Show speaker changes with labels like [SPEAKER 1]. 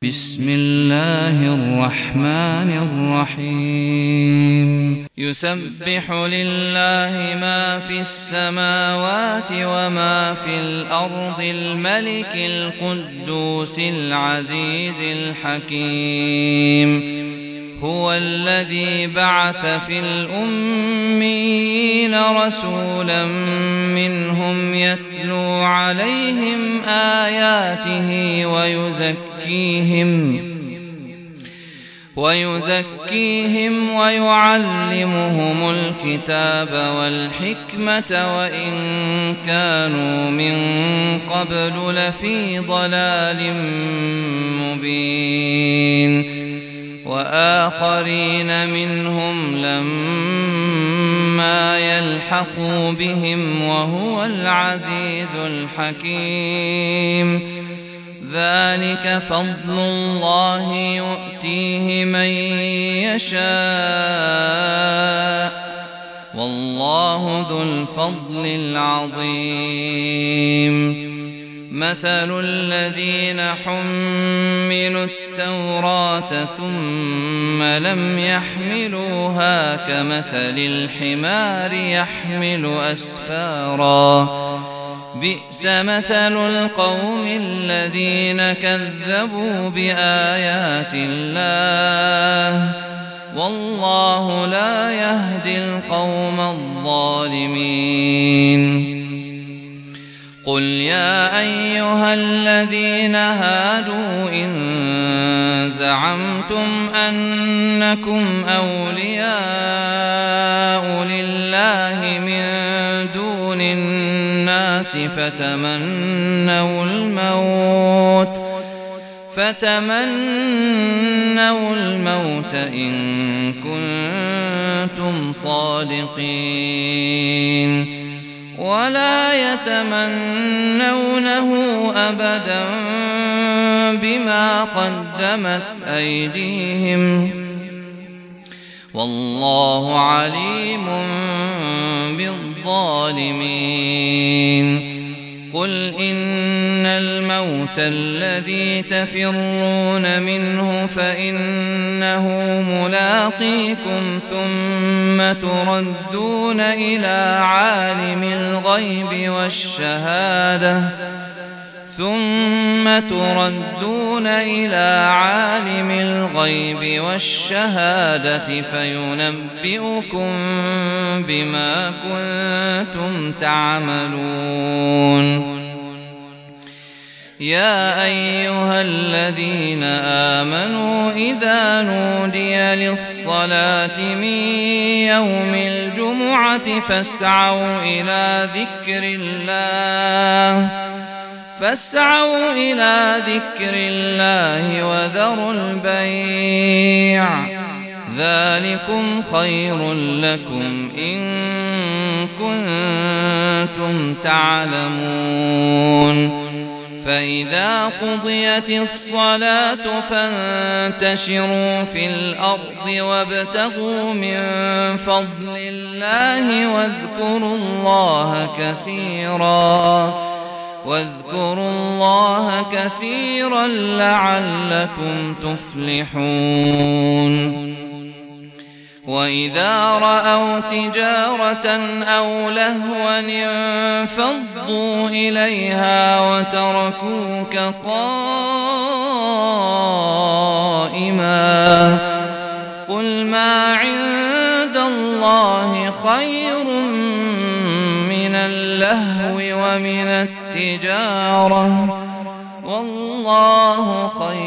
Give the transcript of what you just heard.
[SPEAKER 1] بسم الله الرحمن الرحيم يسبح لله ما في السماوات وما في الأرض الملك القدوس العزيز الحكيم هو الذي بعث في الأميين رسولا منهم يتلو عليهم آياته ويزكيهم ويعلمهم الكتاب والحكمة وإن كانوا من قبل لفي ضلال مبين وآخرين منهم لما يلحقوا بهم وهو العزيز الحكيم ذلك فضل الله يؤتيه من يشاء والله ذو الفضل العظيم مثل الذين حملوا التوراة ثم لم يحملوها كمثل الحمار يحمل أسفارا بئس مثل القوم الذين كذبوا بآيات الله والله لا يهدي القوم الظالمين قل يا أيها الذين هادوا إن زعمتم أنكم أولياء لله من دون الناس فتمنوا الموت إن كنتم صادقين ولا يتمنونه أبدا بما قدمت أيديهم والله عليم بالظالمين قل إن الموت الذي تفرون منه فإنه ملاقيكم ثم تردون إلى عالم الغيب والشهادة فينبئكم بما كنتم تعملون يا أيها الذين آمنوا إذا نودي للصلاة من يوم الجمعة فاسعوا إلى ذكر الله وذروا البيع ذلكم خير لكم إن كنتم تعلمون فإذا قضيت الصلاة فانتشروا في الأرض وابتغوا من فضل الله واذكروا الله كثيرا لعلكم تفلحون وإذا رأوا تجارة أو لهوا انفضوا إليها وتركوك قائما قل ما عند الله خير من اللهو ومن التجارة والله خير